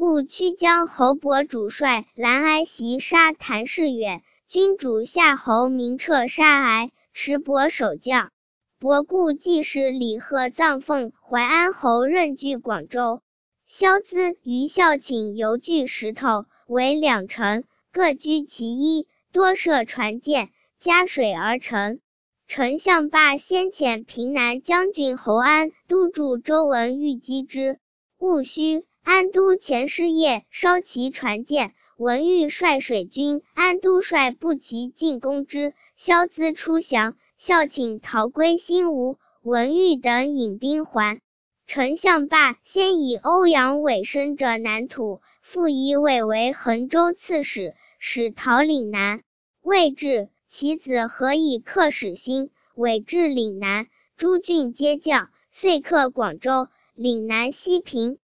故曲江侯伯主率兰哀袭杀谭士远，君主夏侯明彻杀哀，持伯守将。伯故季氏李贺葬奉淮安侯任据广州。萧咨于孝请游据石头，为两城，各居其一，多设船舰，加水而成。丞相罢先遣平南将军侯安都助周文欲击之，戊戌，安都前师夜烧其船舰，文欲率水军，安都率步骑进攻之，萧咨出降，孝请逃归新吴，文欲等引兵还。丞相罢先以欧阳伟生者南土，复以伟为衡州刺史，使讨岭南。魏至，其子何以克始兴，伟至岭南，诸郡皆降，遂克广州，岭南西平。